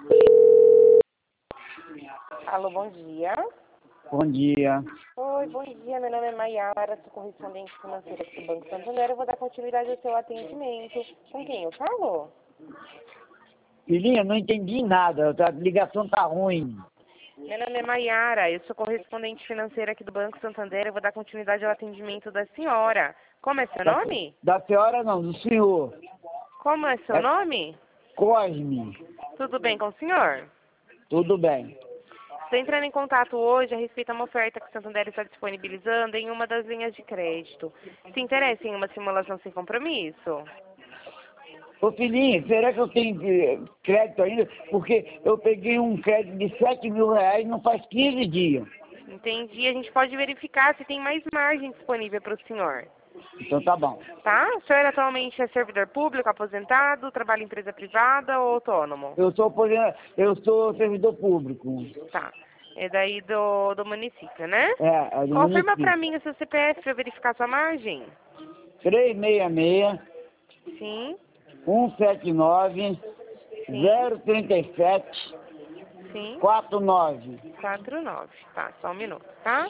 Alô, bom dia. Bom dia. Oi, bom dia. Meu nome é Maiara, sou correspondente financeira aqui do Banco Santander. Eu vou dar continuidade ao seu atendimento. Com quem eu falo? Filhinha, não entendi nada. A ligação tá ruim. Meu nome é Maiara, eu sou correspondente financeira aqui do Banco Santander. Eu vou dar continuidade ao atendimento da senhora. Como é seu nome? Da senhora não, do senhor. Como é seu É nome? Cosme. Tudo bem com o senhor? Tudo bem. Estou entrando em contato hoje a respeito de uma oferta que o Santander está disponibilizando em uma das linhas de crédito. Se interessa em uma simulação sem compromisso? Ô filhinha, será que eu tenho crédito ainda? Porque eu peguei um crédito de 7.000 reais não faz 15 dias. Entendi. A gente pode verificar se tem mais margem disponível para o senhor. Então tá bom. Tá? O senhor atualmente é servidor público, aposentado, trabalha em empresa privada ou autônomo? Eu sou servidor público. Tá. É daí do município, né? É do Confirma para município. mim o seu CPF para eu verificar sua margem. 366 Sim, 179 sim, 037 sim. 49. 49. Tá, só um minuto, tá?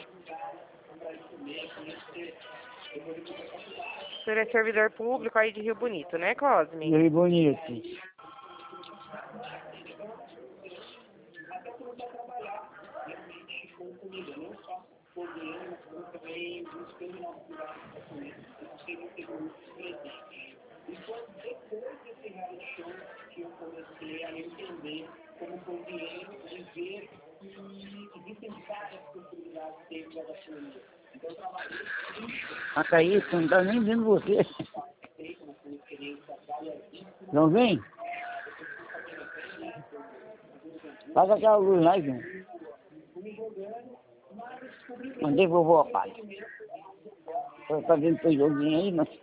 O senhor é servidor público aí de Rio Bonito, né, Cosme? E bonito. A Thaís, não tá nem vendo você. Não vem? Paga aquela luz lá, João. Mandei vovô apagar. Tô fazendo teu joguinho aí, mas...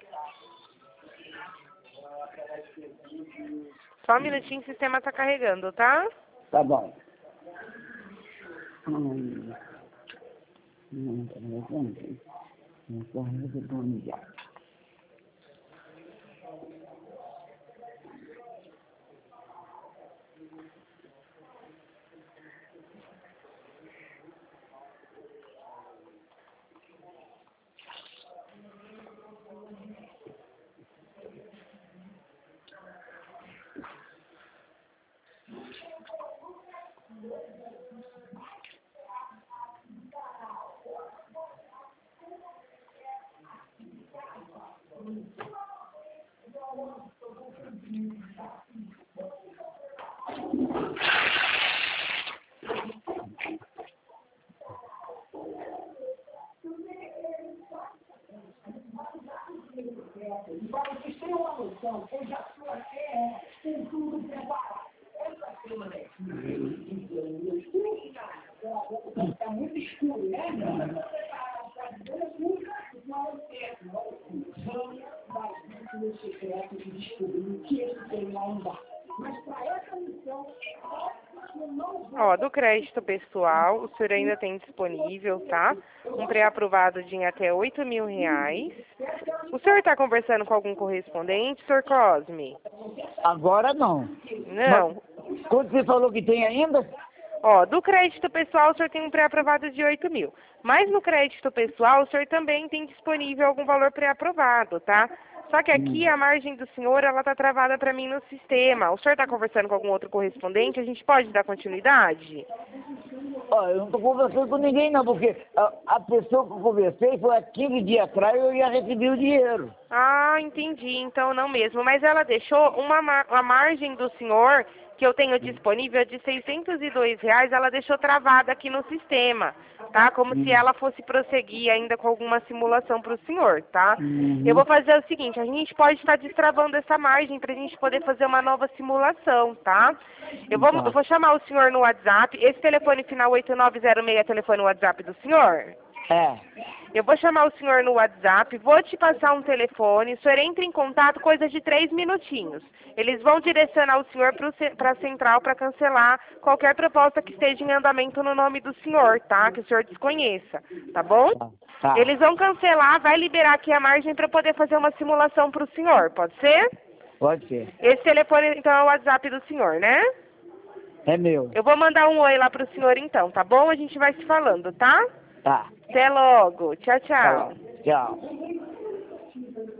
Só um minutinho, o sistema tá carregando, tá? Tá bom. Não corre do nome já. Ó, do crédito pessoal, o senhor ainda tem disponível, tá? Um pré-aprovado de em até R$ 8.000. O senhor está conversando com algum correspondente, senhor Cosme? Agora não. Não. Mas, quando você falou que tem ainda? Ó, do crédito pessoal, o senhor tem um pré-aprovado de 8.000. Mas no crédito pessoal, o senhor também tem disponível algum valor pré-aprovado, tá? Só que aqui a margem do senhor, ela tá travada para mim no sistema. O senhor está conversando com algum outro correspondente? A gente pode dar continuidade? Ó, eu não tô conversando com ninguém não, porque a pessoa que eu conversei foi há 15 dias atrás e eu ia receber o dinheiro. Ah, entendi. Então não mesmo. Mas ela deixou a margem do senhor, que eu tenho disponível, de R$ 602, ela deixou travada aqui no sistema, tá? Como se ela fosse prosseguir ainda com alguma simulação para o senhor, tá? Eu vou fazer o seguinte, a gente pode estar destravando essa margem para a gente poder fazer uma nova simulação, tá? Eu vou chamar o senhor no WhatsApp. Esse telefone final 8906 é telefone WhatsApp do senhor? É. Eu vou chamar o senhor no WhatsApp, vou te passar um telefone, o senhor entra em contato, coisa de 3 minutinhos. Eles vão direcionar o senhor para a central para cancelar qualquer proposta que esteja em andamento no nome do senhor, tá? Que o senhor desconheça, tá bom? Tá. Eles vão cancelar, vai liberar aqui a margem para poder fazer uma simulação para o senhor, pode ser? Pode ser. Esse telefone, então, é o WhatsApp do senhor, né? É meu. Eu vou mandar um oi lá pro senhor então, tá bom? A gente vai se falando, tá? Tá. Até logo. Tchau, Tá tchau. bom. Tchau.